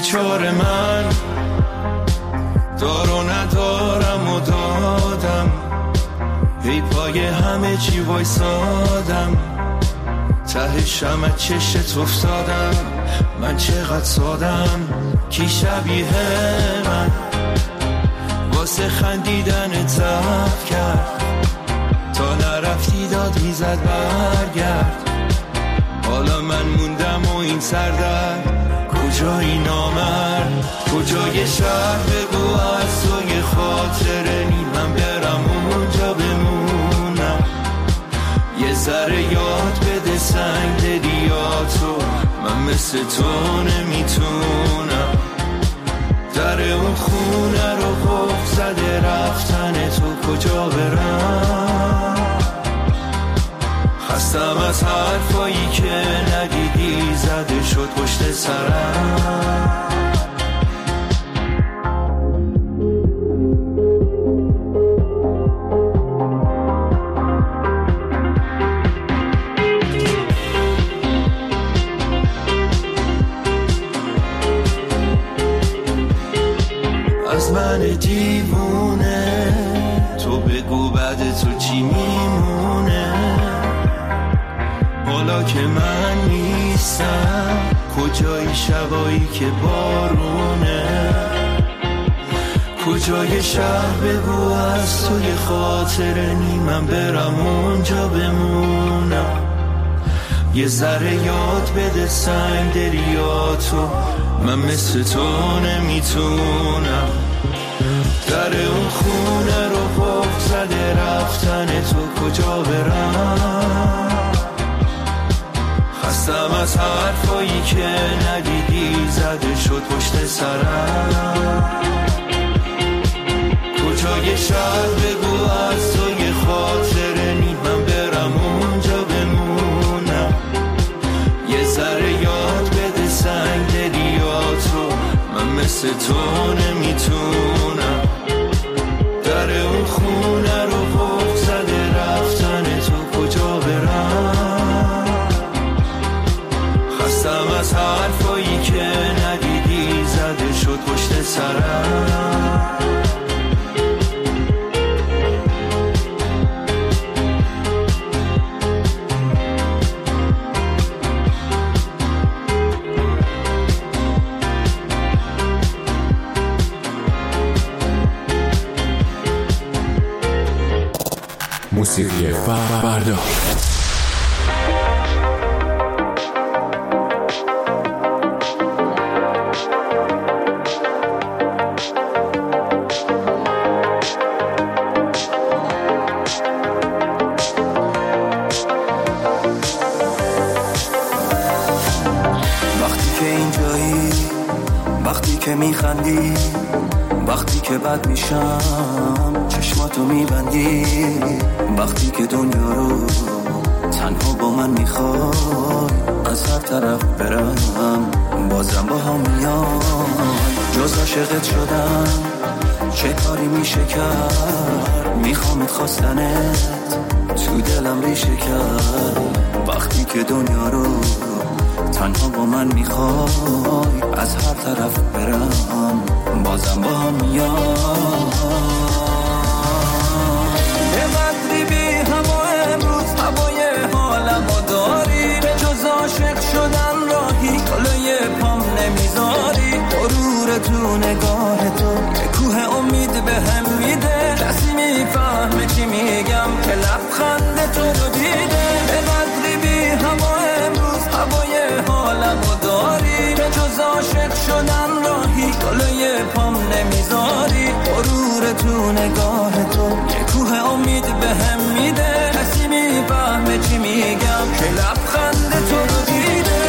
بیچاره من دار و ندارم و دادم، هی پای همه چی وایسادم، ته شمع چشت افتادم. من چقدر سادم، کی شبیه من واسه خندیدن ضعف کرد، تا نرفتی داد میزد برگرد. حالا من موندم و این سردرد، کجایی نامرد، کجای شهر بگو از توی خاطره نی من برم اونجا بمونم. یه ذره یاد بده سنگ دلیاتو، من مثل تو نمیتونم. در اون خونه رو قفل زده رفتن تو، کجا برم؟ خستم از حرفایی که ندیدی زده شد پشت سرم. از من دیوونه تو بگو بعد تو چی میمونه؟ حالا که من نیستم کجای شبایی که بارونه؟ کجای شهر بگو از توی خاطره نی من برم اونجا بمونم. یه ذره یاد بده سنگ دلیاتو، من مثل تو نمیتونم. در اون خونه رو قفل زده رفتن تو، کجا برم؟ خستم از حرفایی که ندیدی زده شد پشت سرم. کجای شهر بگو از توی خاطره نی من برم اونجا بمونم. یه ذره یاد بده سنگ دلیاتو، من مثل تو نمیتونم. در اون خونه رو قفل زده رفتن تو، کجا برم؟ خستم از حرفایی که ندیدی زده شد پشت سرم. موسیقی فردا. وقتی که اینجایی، وقتی که میخندی، وقتی که بد میشم چشماتو میبندی، وقتی که دنیا رو تنها با من میخوای از هر طرف برم بازم با هم میای. جز عاشقت شدم چه کاری میشه کرد، میخوامت خواستنت تو دلم ریشه کرد. وقتی که دنیا رو تنها با من میخوای از هر طرف برم بازم با هم میای. یه قدری بی هوا امروز هوای حالمو داری، به جز عاشق شدن راهی جلوی پام نمیذاری. غرور تو نگاه تو که کوه امید به هم میده، کسی میفهمه چی میگم که لبخند تو رو دیده. یه قدری بی هوا امروز هوای حالمو داری، به جز عاشق شدن راهی جلوی پام نمیذاری. غرور تو نگاه تو یه کوه امید به هم میده، کسی میفهمه چی میگم که لبخند تو رو دیده.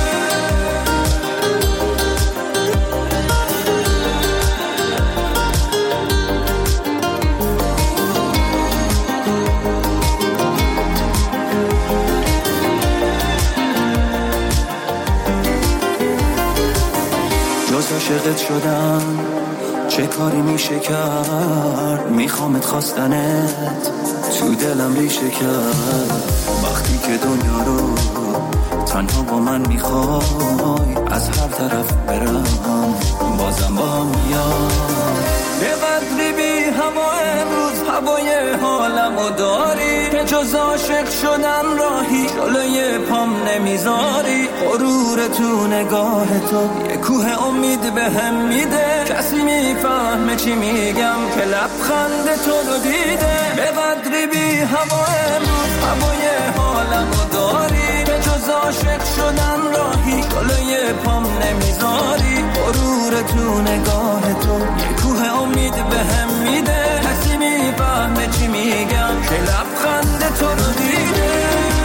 جز عاشقت شدم چه کاری میشه کرد، میخوامت خواستنت تو دلم ریشه کرد. وقتی که دنیا رو تنها با من میخوای از هر طرف برم بازم با هم میاد. به قدری بی هوا امروز هوای حالمو داری که جز عاشق شدن راهی جلوی پام نمیذاری. غرور تو نگاه تو یه کوه امید به هم میده. کسی میفهمه چی میگم که لبخند تو رو دیده. به قدری بی هوا امروز هوای حالمو داری که جز عاشق شدن راهی جلوی پام نمیذاری. غرور تو نگاه تو یه کوه امید به هم میده. کسی میفهمه چی میگم که لبخند تو رو دیده.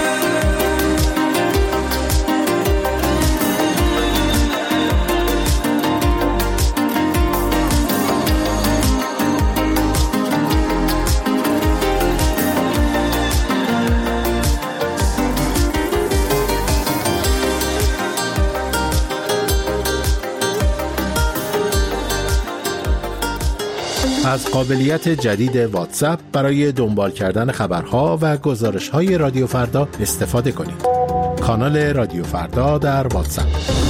از قابلیت جدید واتساپ برای دنبال کردن خبرها و گزارش‌های رادیو فردا استفاده کنید. کانال رادیو فردا در واتساپ.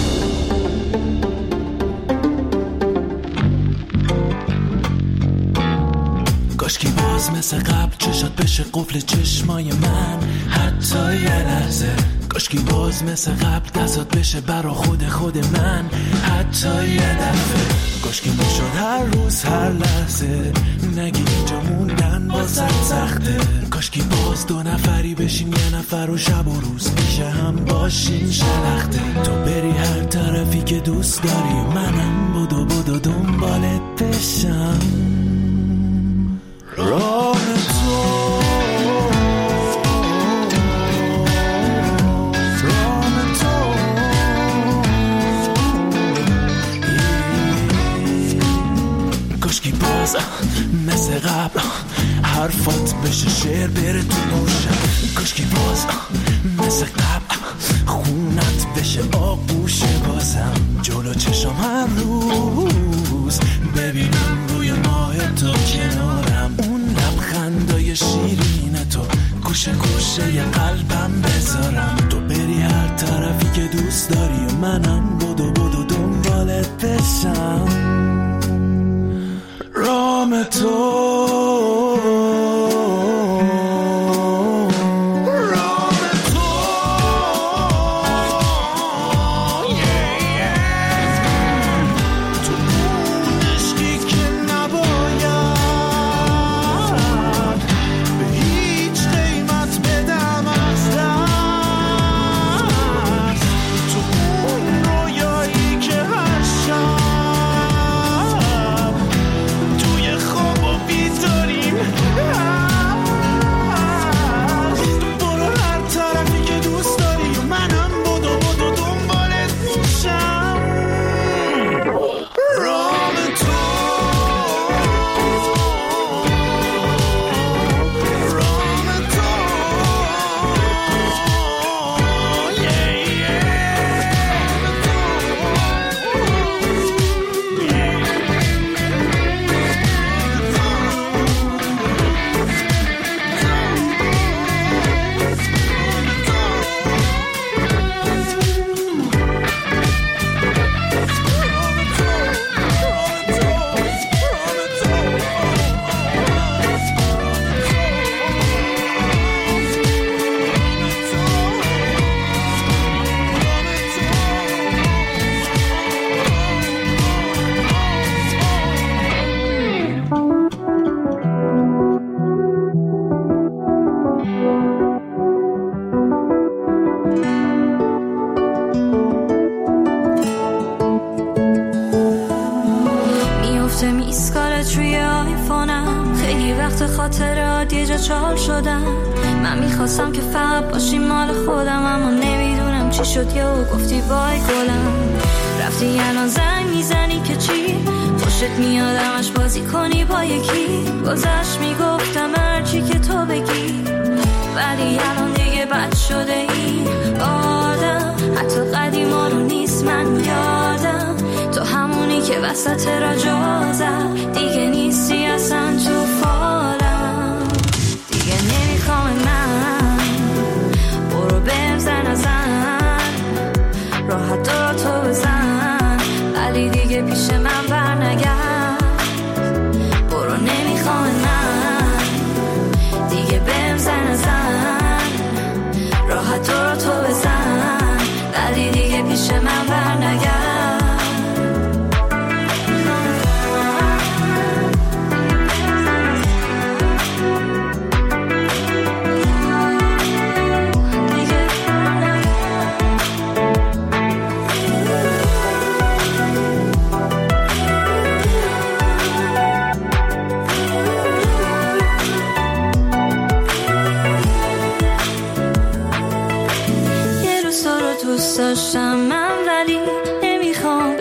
کاشکی باز مثل قبل چشات بشه قفل چشمای من حتی یه لحظه. کاشکی باز مثل قبل دستات بشه برا خود من حتی یه دفعه. کاشکی میشد هر روز هر لحظه نگی اینجا موندن واسه سخته. کاشکی باز دو نفری بشیم یه نفر و شب و روز پیش هم باشیم شلخته. تو بری هر طرفی که دوست داری منم بدو دنبالت بشم. راه کاشکی باز مثل قبل حرفات بشه شعر بره تو گوشم. کاشکی باز مثل قبل خونت بشه آغوش بازم. جلو چشم هر روز ببینم روی ماه تو کنارم. اون لبخندای شیرین تو گوشه ی قلبم بذارم. تو بری هر طرفی که دوست داری و منم بدو دنبالت بشم. رام تو خاطرات یه جا چال شدم. من میخواستم که فقط باشی مال خودم، اما نمیدونم چی شد یا گفتی بای گلم. رفتی الان زنگ میزنی که چی؟ خوشت میاد همش بازی کنی با یکی. گذشت میگفتم هرچی که تو بگی، ولی الان دیگه بد شده ای آدم. حتی قدیما رو نیست من یادم، تو همونی که وسط رجا زد. دیگه نیستی اصلا تو فالم، دیگه نمیخوام من برو بهم زن ازن، راحت دارا تو بزن.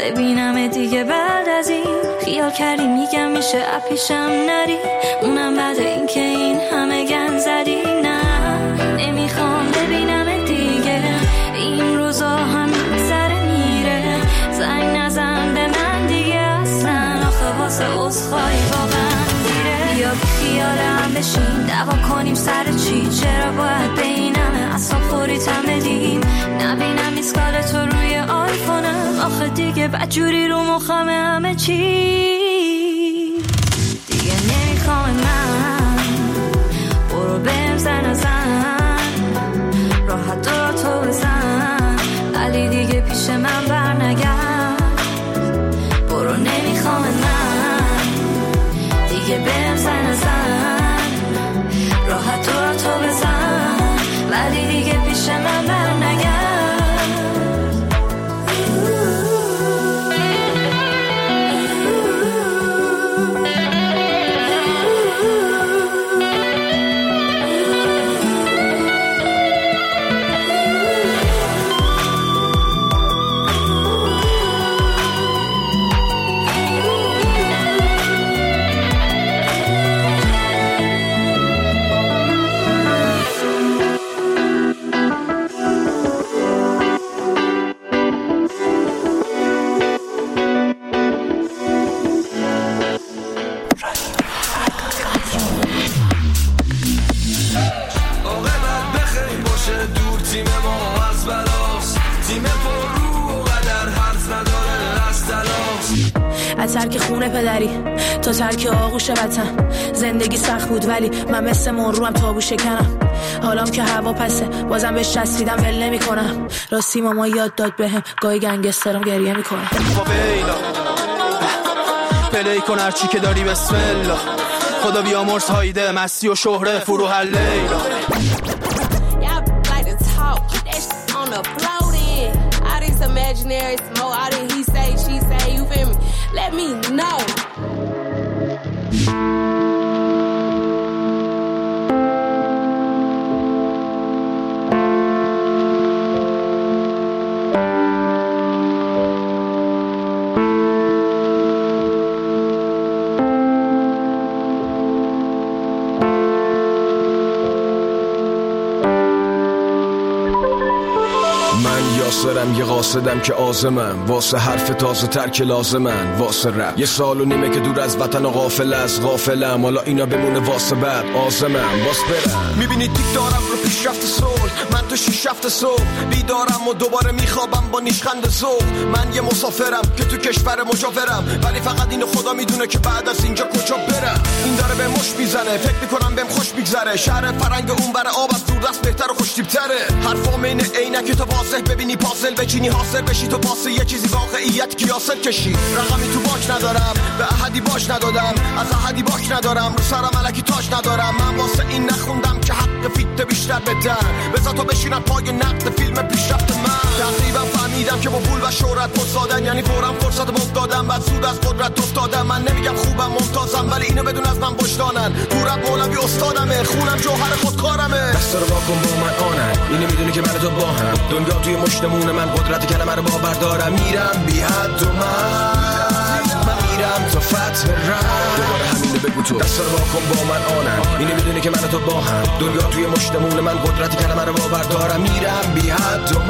ببینم دیگه بعد از این خیال کردی میگم میشه اپیشم نری اونم بعد این که این همه گن زدی نه نمیخوام ببینم دیگه این روزا هم میگذره میره زنگ نزن به من دیگه اصلا آخه واسه عذرخواهی واقعا دیره بیا بی خیالم بشین دعوا کنیم سر چی چرا باید به این همه اصلا خوریتم بدیم نبینم میسکال تو روی آیفونم آخه دیگه بدجوری رو مخم همه چی دیگه نمیخوام من برو بهم زن راحت دورا تو بزن ولی دیگه پیش من برنگرد برو نمیخوام من دیگه بهم زن راحت دورا تو بزن ولی دیگه پیش من برنگرد ترک خونه پدری تا ترک آغوش وطن زندگی سخت بود ولی من مثل مروم تابو شکنم حالام که هوا پسه بازم بهش چسبیدم ول نمی کنم راستی ماما یاد داد بهم گاهی گنگسترم گریه می کنم پلی کن هرچی که داری بسم الله خدا بیامرز هایده مستی و شهره فروح لیلا imaginary smoke, all that he say, she say, you feel me? Let me know. یاسرم یه قاصدم که آزمم واسه حرف تازه تر که لازمن واسه رپ 1.5 سال که دور از وطن و غافل از غافلم حالا اینا بمونه واسه بعد آزمم واس برم میبینی تیک دارم رو پیشرفت صلح من تو 6 هفته صبح بیدارم و دوباره میخوابم با نیشخند ذوق من یه مسافرم که تو کشور مجاورم ولی فقط اینو خدا میدونه که بعد از اینجا کجا برم این داره به مش میزنه فکر میکنم بهم خوش میگذره شهر فرنگ اون بره آب از دور دست بهتر و خوش تیپ‌تره حرفام اینه عینک تو واضح ببینی پازل بچینی حاصل بشی تو واسه یه چیزی واقعیت که حاصل کشی رقمی تو باک ندارم به احدی باش ندادم از احدی باک ندارم رو سرم الکی تاج ندارم من واسه این نخوندم که حق فیت بیشتر بدن بذار تو بشینم پای نقد فیلم پیشرفت من تقریبا فهمیدم که با پول و شهرت پسادن یعنی فورا فرصت مفتادم بعد سود از قدرت افتادم من نمیگم خوبم ممتازم ولی اینو بدون از من وجدانن تو رپ مولوی استادمه خونم جوهر خودکارمه دست رو واکن با من آنن اینو میدونی که من تو با هم دنیا توی مشتمون من قدرت کلمه رو باور دارم میرم بی حد و من میرم تا فتح رب دوباره همینو بگو تو دست رو واکن با من آنن اینو میدونی که من تو با هم دنیا توی مشتمون من قدرت کلمه رو باور دارم میرم بی حد و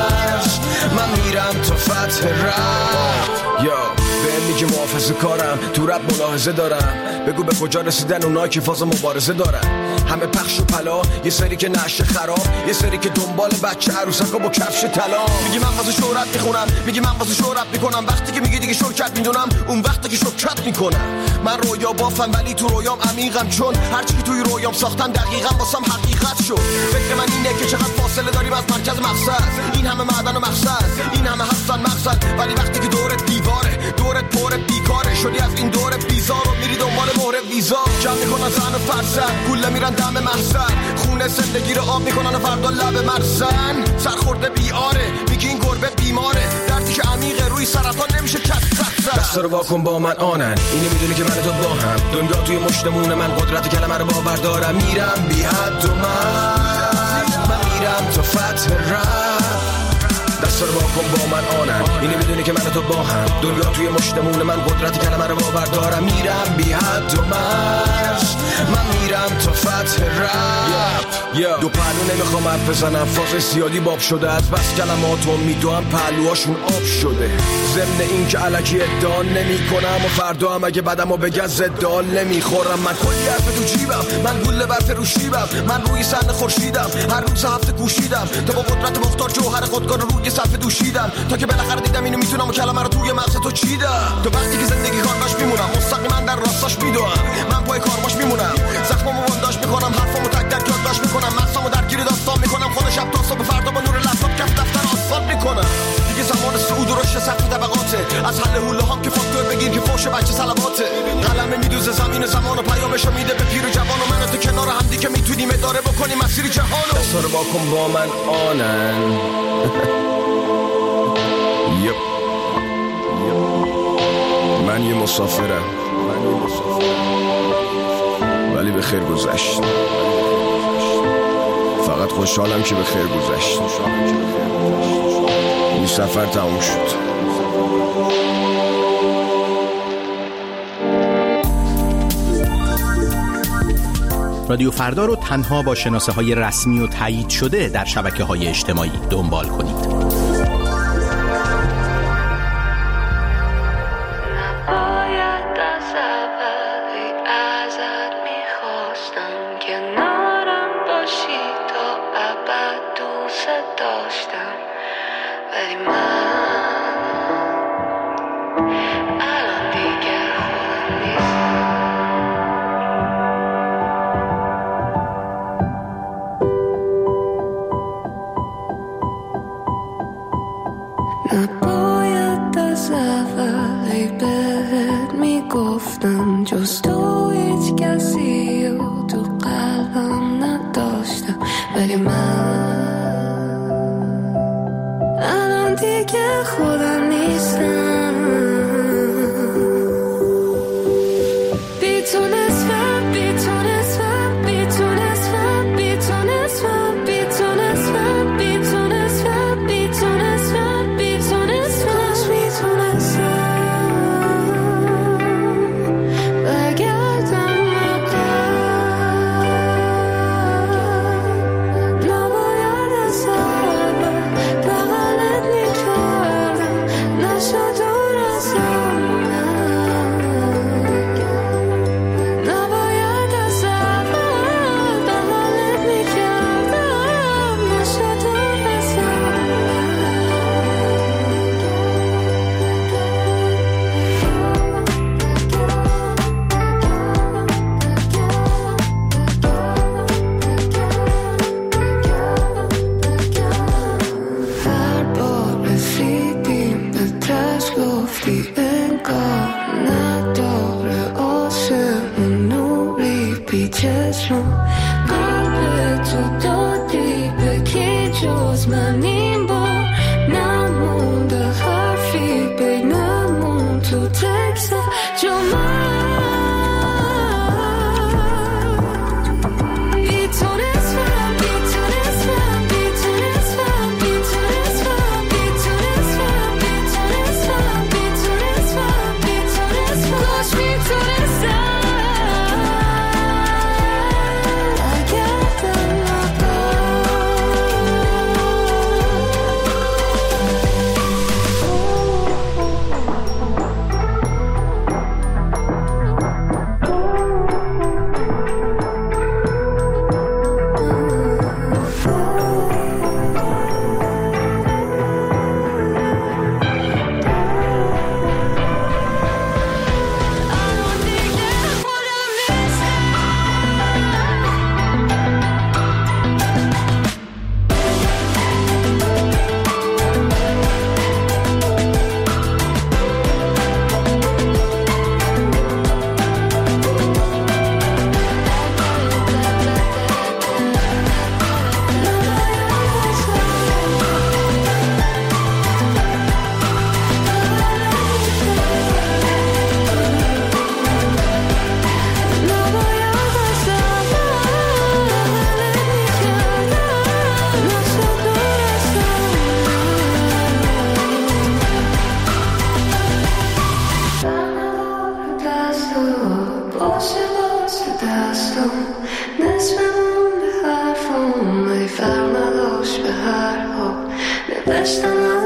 من میرم تا فتح رب یا به میگه محافظه کارم تو رب ملاحظه دارم بگو به کجا رسیدن اونایی که فاز مبارزه دارن همه پخش و پلا یه سری که نشه خراب یه سری که دنبال بچه عروسکا با کفش طلا میگی من واسه شهرت میخونم میگی من واسه شهرت میکنم وقتی که میگی دیگه شرکت میدونم اون وقتی که شرکت میکنم من رویا بافم ولی تو رویام عمیقم چون هرچی که توی رویام ساختم دقیقاً واسم حقیقت شد فکر من اینه که چقدر فاصله داریم از مرکز مقصد این همه معدن و مقصد این همه هستن مقصد ولی وقتی که دورت دیواره دورت پر بیکاره شدی از این دور بیزار و میری دنبال مهر ویزا جمع میکنن زن و فرزن گوله میرن دم محزن خونه زندگی رو آب میکنن و فردا لب مرزن سرخورده بیاره میگی این گربه بیماره دردی که عمیقه روی سرطان نمیشه کس دست رو واکن با من آنن اینو میدونی که من تو با هم دنیا توی مشتمون من قدرت کلمه رو باور دارم میرم بی حد و من میرم تا فتح رب دست دستا رو واکن با من آنن. اینو میدونی که من و تو با هم، دنیا توی مشتمون من قدرت کلمه رو باور دارم. میرم بی حد و مرز، من میرم تا فتح رب. دو پهلو نمیخوام حرف بزنم، فاز زیادی باب شده، از بس کلماتو میدوام پهلوهاشون آب شده. ضمن این که الکی ادعا نمی کنم و فردا هم اگه بدمو بگن زدال نمیخورم. من کلی حرف تو جیبم، من گل برف رو شیبم، من روی صحن خورشیدم، هر روز هفته کوشیدم تا با قدرت مختار جوهر خودکار رو روی صفحه دوشیدم، تا که بالاخره دیدم اینو میتونم و کلمه رو توی مغز تو چیدم. تو وقتی که زندگی کارباش میمونم، مستقیما در راستاش میدوام، من پای کارباش میمونم، زخمامو بنداش میکنم، حرفامو تک تک یادداشت میکنم، مغزامو درگیر داستان میکنم، خود شب تا صبح فردا با نور لپتاپ کف دفتر آسفالت میکنم. دیگه زمان صعود و رشد سطح طبقاته، از حل حوله هام که فاکتور بگیر که فوش بچه صلواته. قلم میدوزه زمین زمان و پیامشو میده به پیر و جوان و من تو کنار هم دی که میتونیم اداره بکنیم مسیر جهانو. دستا رو واکن با من آنن. من یه مسافرم ولی به خیر گذشت، فقط خوشحالم که به خیر گذشت. این سفر تموم شد. رادیو فردا رو تنها با شناسه‌های رسمی و تایید شده در شبکه‌های اجتماعی دنبال کنید. نباید از اولی بهت میگفتم، جز تو هیچ کسی و تو قلبم نداشتم، ولی من الان دیگه خودم نیستم. بی تو نصفم، بی تو نصفم، بی تو نصفم، بی تو نصفم، بی تو نصفم، بی تو نصفم، بی تو نصفم، بی تو نصفم، بی تو نصفم. برگردم عقب، نباید از اول بغلت میکردم، نشد دور ازم. نباید از اول بغلت میکردم، نشد دور ازم. هر بار رسیدیم به تش گفتی انگار نداره آسمون نوری بی چشم. قلب تو دادی به کی جز من، این بار نمونده حرفی بینمون تو تکست جو من. بی تو نصفم، بی تو نصفم، بی تو نصفم، بی تو نصفم، بی تو نصفم، بی تو نصفم، بی تو نصفم، بی تو نصفم. کاش میتونستم برگردم عقب.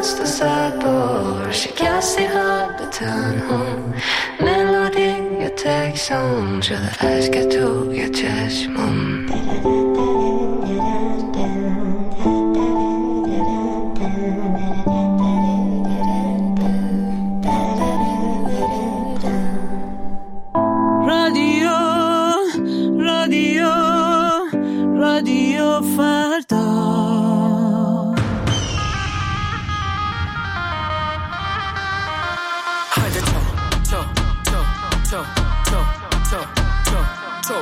دست زد بار شکستی قلب تنها ملودی یه تکسان شده عشق تو یه چشمم رادیو فردا هایده تو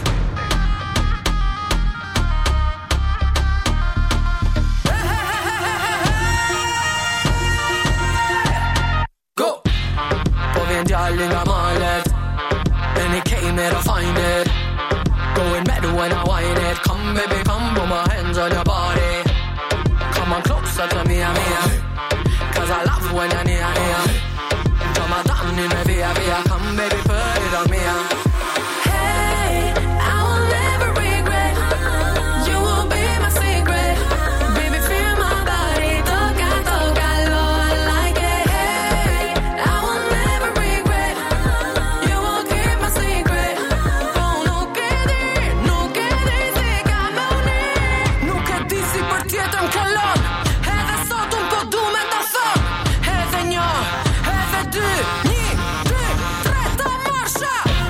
Go! Påvien darling I'm on it And it came and I find it Going mad when I whine it Come baby come put my hands on your body Come on closer to me Cause I love when you're near Draw my down in the via Come baby put it on me Hey, I will never regret You will be my secret Baby feel my body Toca, lo I like it Hey, I will never regret You will keep my secret Oh, no quedis dígame unir Nu che dici per tjetër m'kallon Edhe sot un po du me ta thon Edhe një, edhe dy Një, dy, tre, ta marsha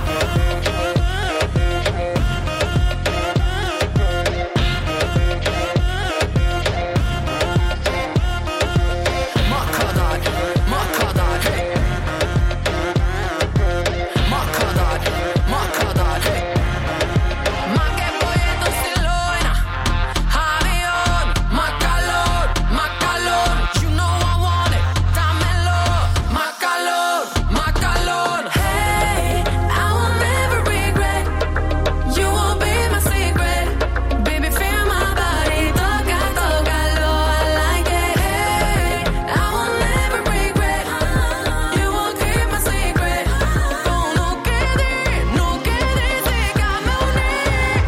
Ma kadar, hey Ma kadar, hey Ma che poi è tu stilloina Avion, ma calor You know I want it, damelo Ma calor Hey, I will never regret You will be my secret Baby feel my body Toca, lo I like it Hey, I will never regret You will keep my secret Oh, no quedis dígame unir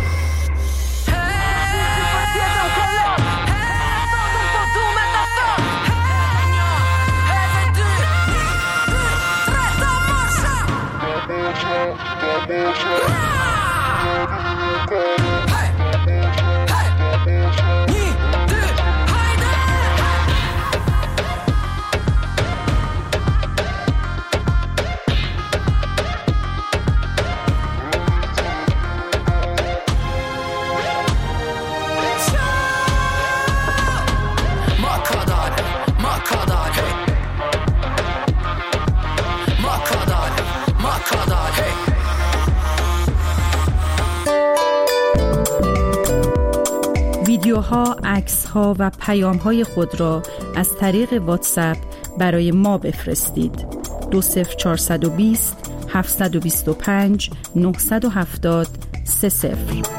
ویدیوها، عکس‌ها و پیام‌های خود را از طریق واتساپ برای ما بفرستید. 20420 725 970 30.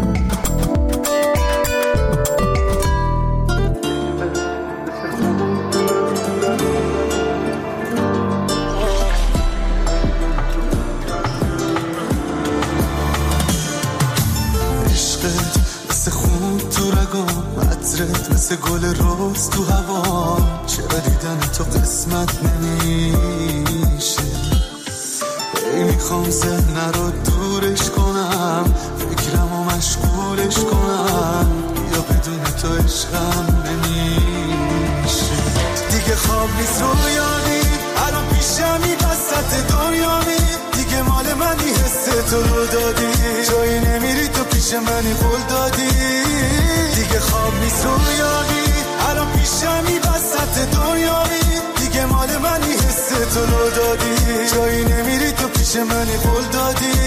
مثل گل روز تو هوا چرا دیدن تو قسمت نمیشه ای میخوام ذهن رو دورش کنم فکرم و مشغولش کنم یا بدون تو عشقم نمیشه دیگه خواب نیست رویانی الان پیشمی وسط دنیامی دیگه مال منی حس تو رو دادی جایی نمیری تو پیش منی قول دادی دیگه خواب نیست رویانی الان پیشمی وسط دنیامی دیگه مال منی حس تو رو دادی جایی نمیری تو پیش منی قول دادی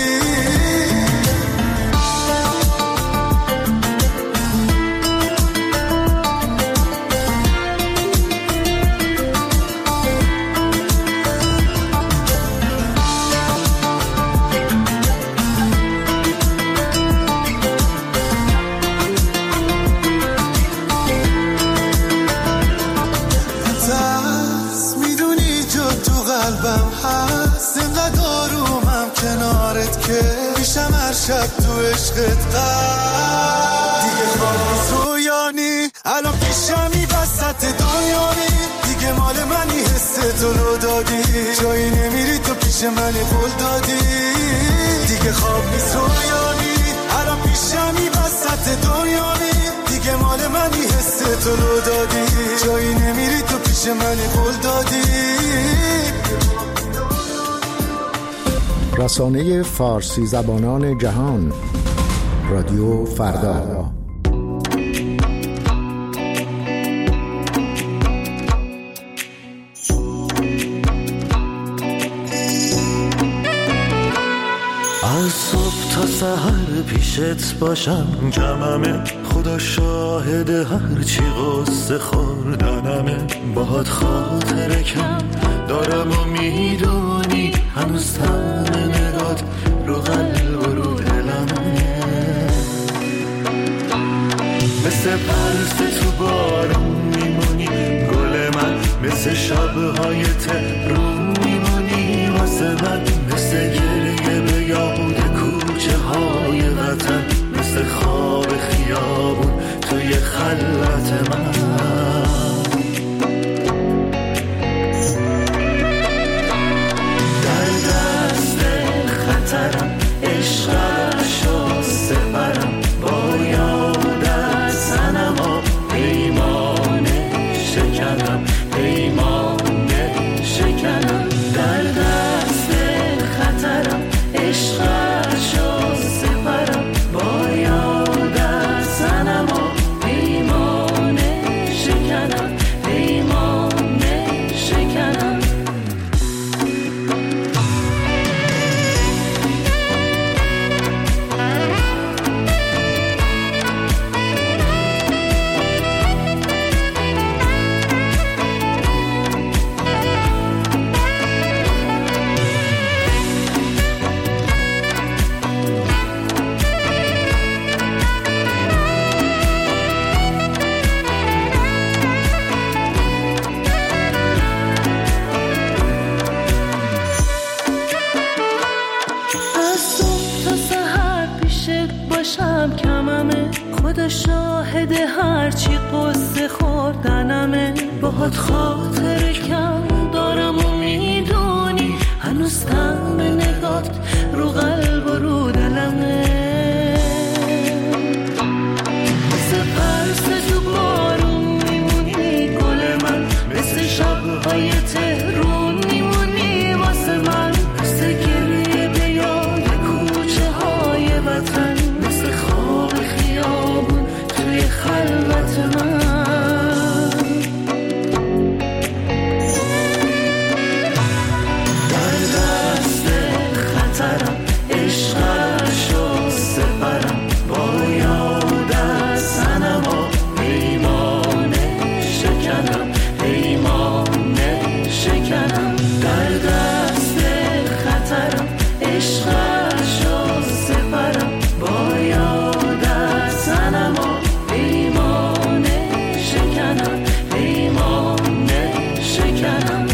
شب تو عشقت دیگه خواب نیست رویانی الان پیشمی وسط دنیایی دیگه تو لو دادی، جایی نمیری تو پیش من قول دادی، دیگه خواب نیست رویانی، الان پیشمی وسط دنیایی، دیگه مال منی حس تو لو دادی، جایی نمیری تو پیش من قول دادی. رسانه فارسی زبانان جهان، رادیو فردا. از صبح تا سحر پیشت باشم جمعمه، خدا شاهد هرچی قصه خوردنمه، باهات خاطره کم دارم و میدونی هنوز تم نگات رو قلب و رو دلمه، مثل برف تو بارون میمونی گل من، مثل شبهای تهرون میمونی واسه من، مثل گریه به یاد کوچه های وطن، مثل خواب خیابون توی خلوت من. در دست خطرم عشقشو سپرم، با یادت صنما پیمانه شکنم، پیمانه شکنم. در دست خطرم عشقشو سپرم، با یادت صنما پیمانه شکنم، پیمانه شکنم. خدا شاهد هرچی قصه خوردنمه، باهات خاطر کم دارم و میدونی هنوز تم نگات رو قلب و رو دلمه، مثل پرس تو بارون میمونی گل من، مثل شبهای تهرون میمونی واسه من، مثل گریه به یاد کوچه های وطن، مثل خواب خیابون توی خلوت من. در دست خطرم عشقشو سپرم، با یادت صنما پیمانه شکنم، پیمانه شکنم. در دست خطرم عشقشو سپرم، با یادت صنما پیمانه شکنم، پیمانه شکنم.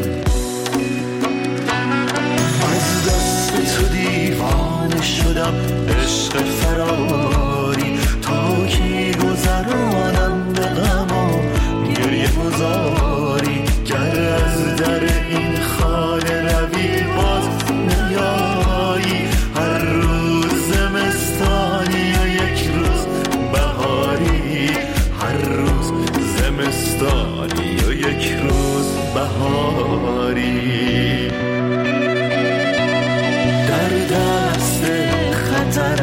از دست تو دیوانه شدم عشق فراری، تا کی گذرانم به غم و گریه گذاری، گر از در این خانه روی باز نیایی، هر روز زمستانی و یک روز بهاری، هر روز زمستانی و یک روز بهاری. در دست خطر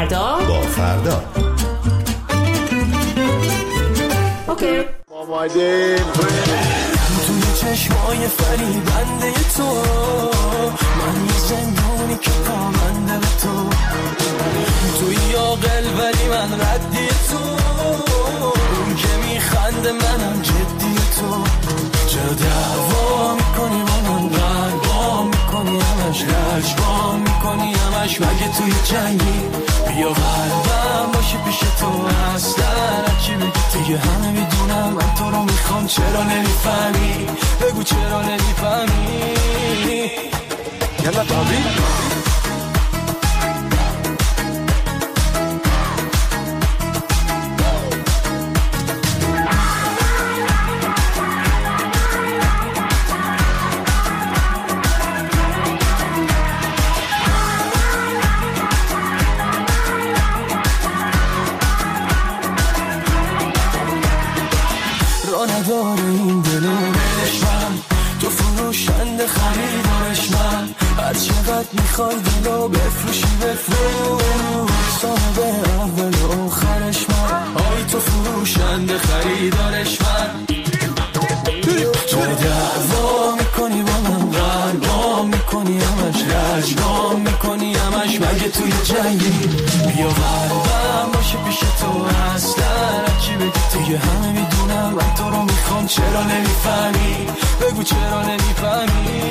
فردا با فردا. اوکی. توی چشمای فریبنده تو من یه زندانی که پابنده به تو، توی عاقل ولی من ردی تو، اون که میخنده منم جدی تو. چرا دعوا میکنی با من، قلبا میکنی همش، رجبا میکنی همش، مگه توی جنگی؟ بیا قلبم باشه پیش تو، اصلا هرچی بگی دیگه همه میدونم من تو رو میخوام. چرا نمیفهمی؟ بگو چرا نمیفهمی؟ یلا بابی نداره این دلش، من تو فروشنده خریدارش، من هر چقدر میخوای دلو بفروشی بفروش، صاحب اول و آخرش من، آی تو فروشنده خریدارش من. چرا دعوا میکنی با من، قلبا میکنی همش، رجبا میکنی همش، مگه توی جنگی؟ بیا قلبم باشه پیش تو، اصلا هرچی بگی دیگه همه میدونم من تو رو میخوام. چرا نمیفهمی؟ بگو چرا نمیفهمی؟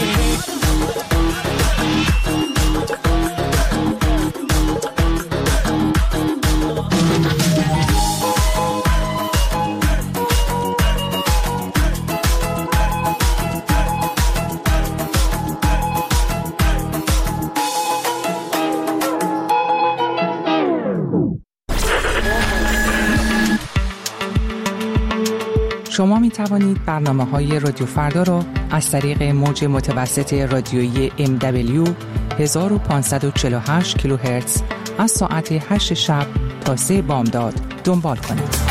شما می توانید برنامه‌های رادیو فردا را از طریق موج متوسط رادیویی MW 1548 کیلوهرتز از ساعت 8 شب تا 3 بامداد دنبال کنید.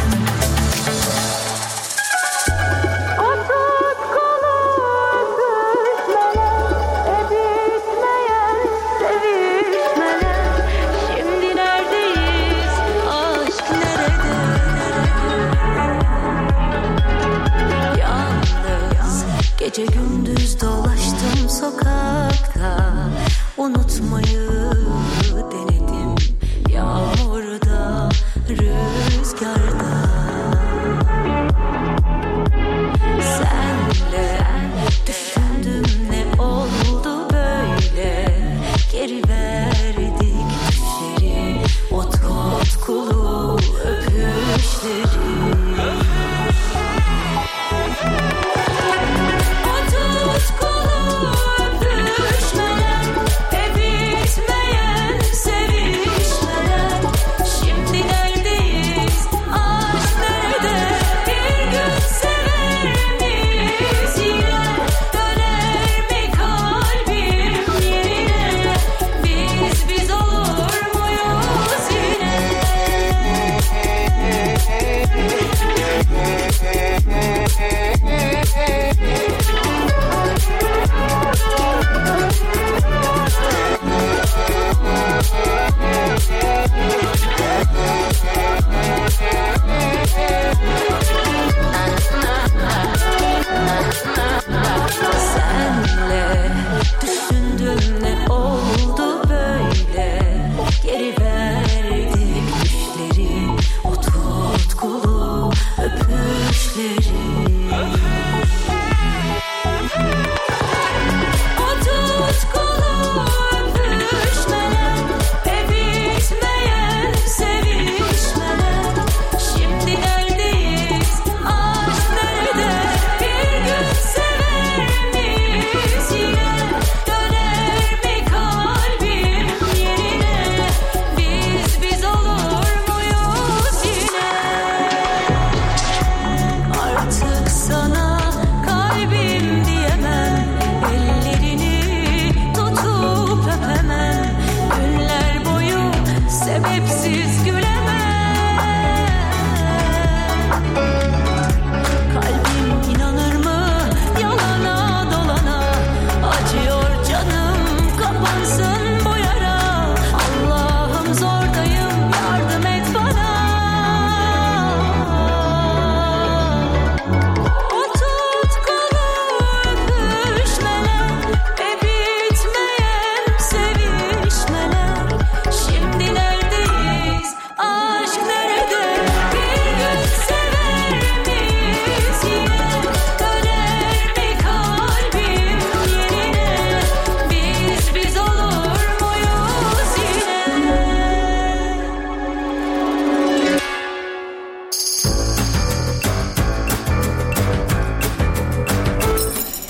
Gece gündüz dolaştım sokakta, unutmayı denedim, yağmurda, rüzgarda.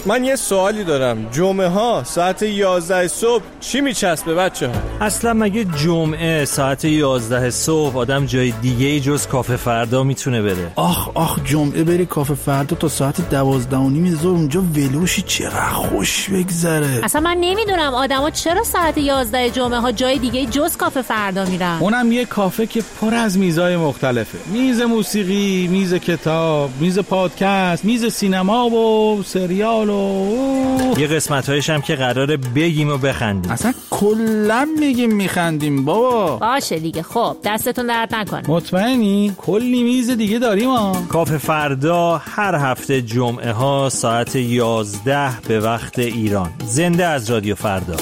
من یه سوالی دارم. جمعه ها ساعت 11 صبح چی میچسبه بچه ها؟ اصلا مگه جمعه ساعت 11 صبح آدم جای دیگه ای جز کافه فردا میتونه بره؟ آخ جمعه بری کافه فردا تا ساعت 12:30 ظهر اونجا ولوشی، چقدر خوش بگذره. اصلا من نمیدونم آدما چرا ساعت 11 جمعه ها جای دیگه جز کافه فردا میرن. اونم یه کافه که پر از میزای مختلفه. میز موسیقی، میز کتاب، میز پادکست، میز سینما و سریال و یه قسمت‌هایش هم که قراره بگیم و بخندیم. اصلا کلا میگیم میخندیم بابا. باشه دیگه. خب دستتون درد نکنه. مطمئنی؟ کلی میز دیگه داریم ها. کافه فردا هر هفته جمعه ها ساعت 11 به وقت ایران. زنده از رادیو فردا.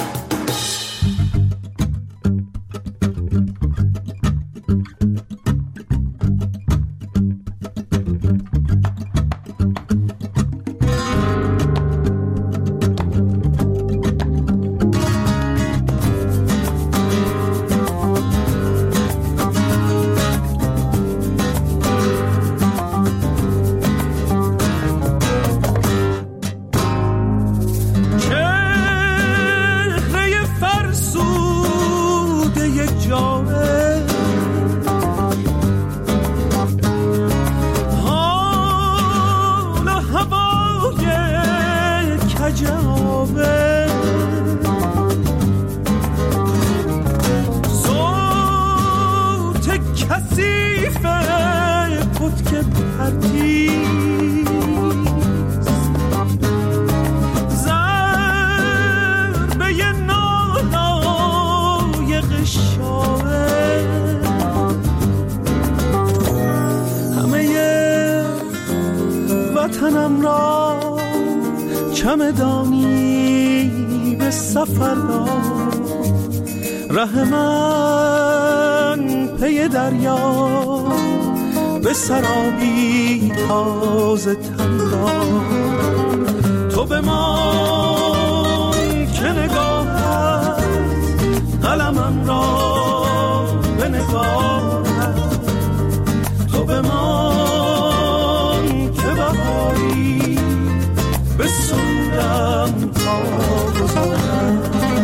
وطنم را چمدانی به سفر دار، ره من پی دریا به سرابی تازه تن دار. تو به من که نگاهت قلمم را به نگاهت، تو به من که بهاری به سودم تا گذارم.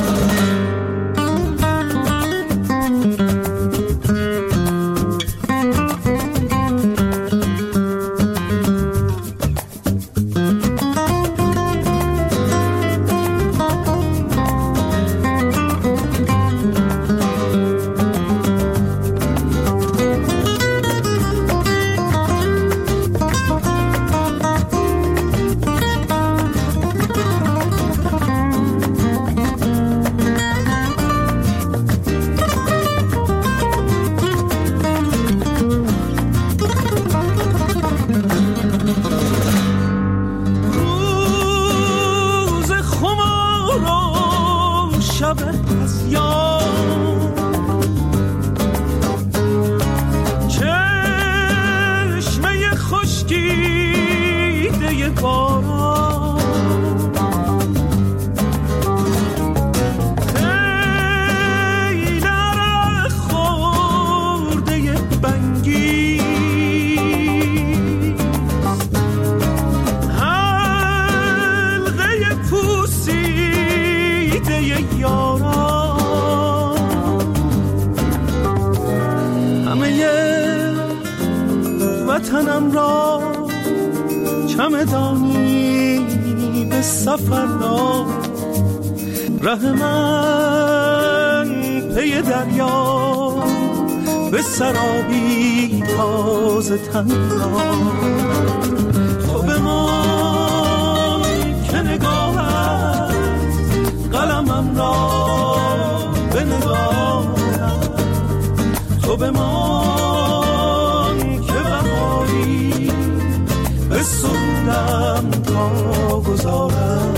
وطنم را چمدانی به سفر دار، ره من پی دریا به سرابی تازه تن دار. تو به من که نگاهت قلمم را به نگاهت، تو به من به سودم تا گذارم.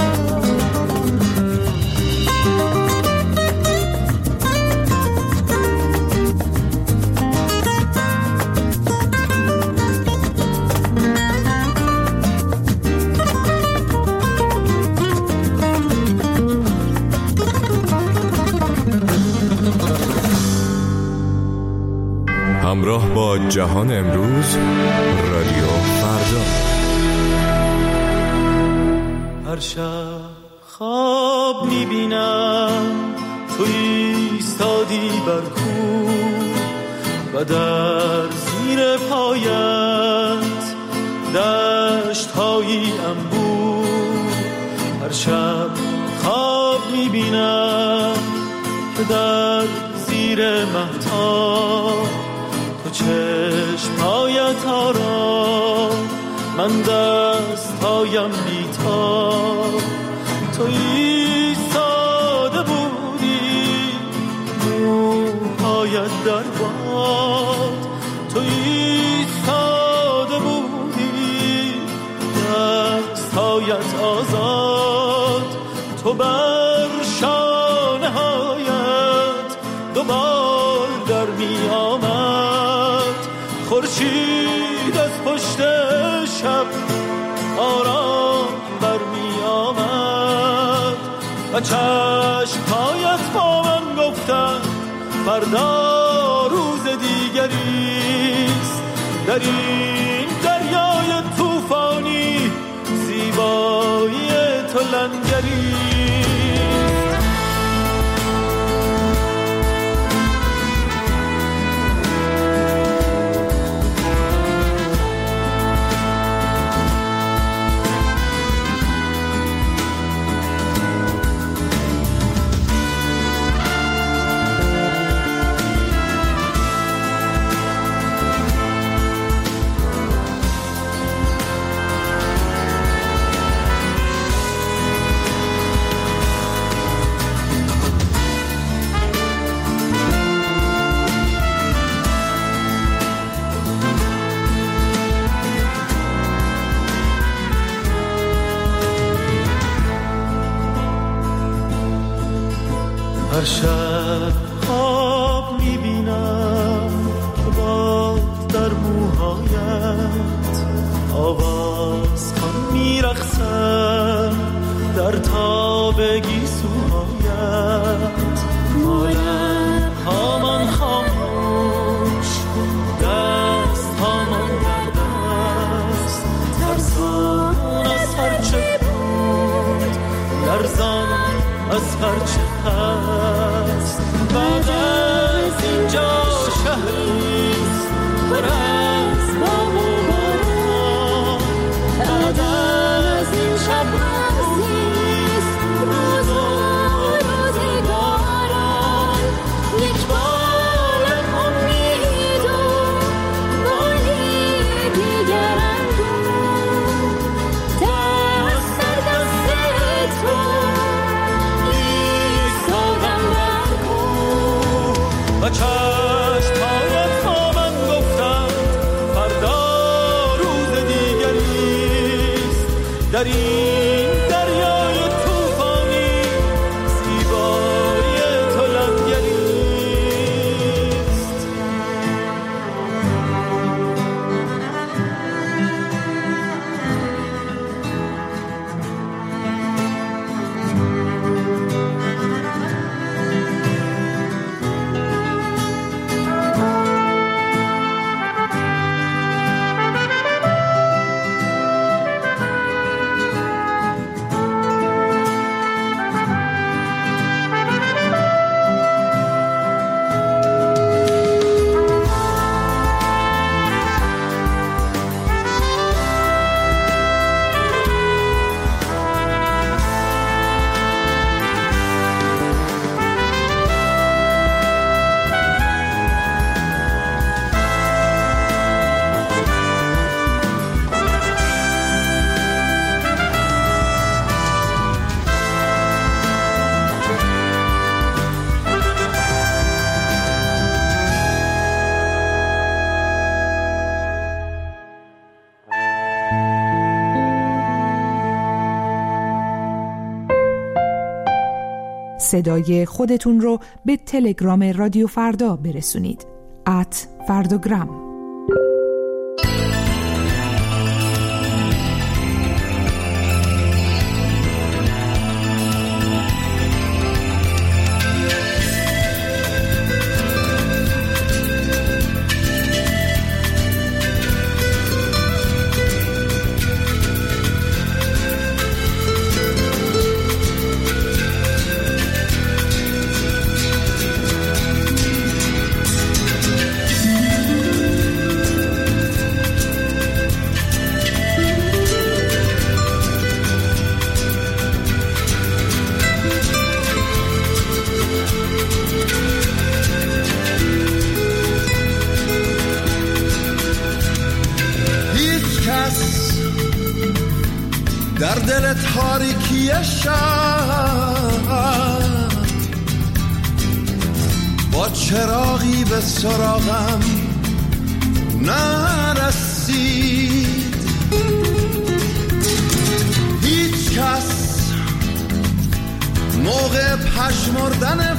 همراه با جهان امروز، رادیو فردا. شب خواب میبینم تو ایستادی بر کوه و در زیر پایت دشت‌هایی انبوه. هر شب خواب میبینم که در زیر مهتاب تو چشم‌هایت آرام، من دست‌هایم بی‌تاب. تو ایستاده بودی موهایت در باد، تو ایستاده بودی دست‌هایت آزاد. تو بر شانه‌هایت دوبار در می آمد، خورشید از پشت شب آرام بر می آمد و چشم‌هایت با من گفتن فردا روز دیگریست. در این دریای طوفانی زیبایی تو لنگریست. هر شب خواب میبینم که باد در موهایت آواز خوان میرقصن در تاب گیسوهایت. عالم هامان خاموش، دست هامان در دست، ترسان از هرچه بود، لرزان از هرچه هست. بعد از اینجا شهریست پر از بام و باران، بعد از این شب روزیست روز و روزگاران. یک بارم امید و باری دیگر اندوه، دست در دست تو و چشم‌هایت با من گفتند فردا روز دیگریست. در این دریای طوفانی زیبایی تو لنگریست. صدای خودتون رو به تلگرام رادیو فردا برسونید. @فرداگرام. یه شب با چراغی به سراغم نرسید. هیچ کس موقع پژمردن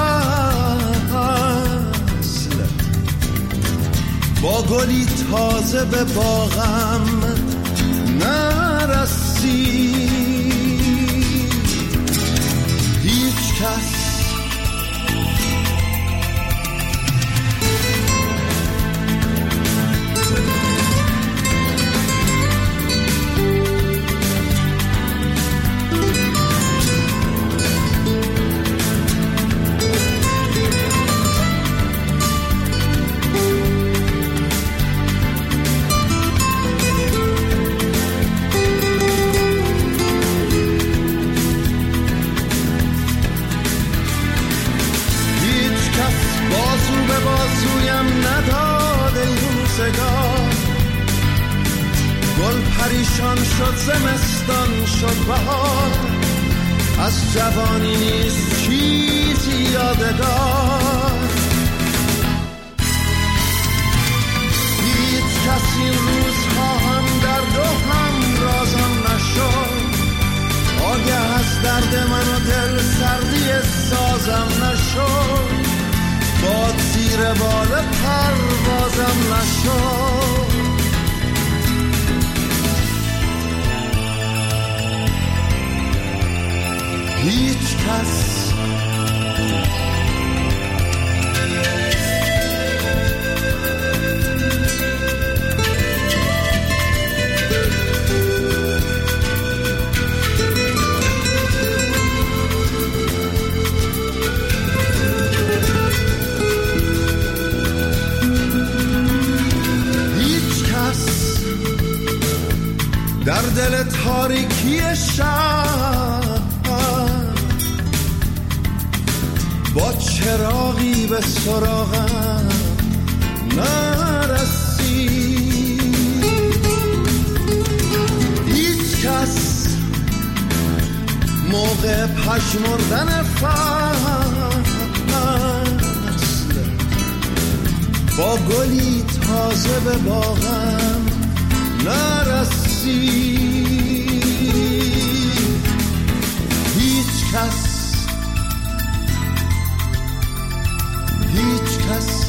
فصل با گلی تازه به باغم نرسید. هیچ کس گل پریشان شد، زمستان شد بهار، از جوانی نیست چیزی یادگار. هیچ کس این روزها هم درد و هم رازم نشد، آگه از درد من و دل سردی سازم نشد، باد زیر بال پروازم نشد. هیچ کس در دل تاریکی شب با چراغی به سراغم نرسید. هیچ کس موقع پژمردن فصل با گلی تازه به باغم نرسید. هیچ کس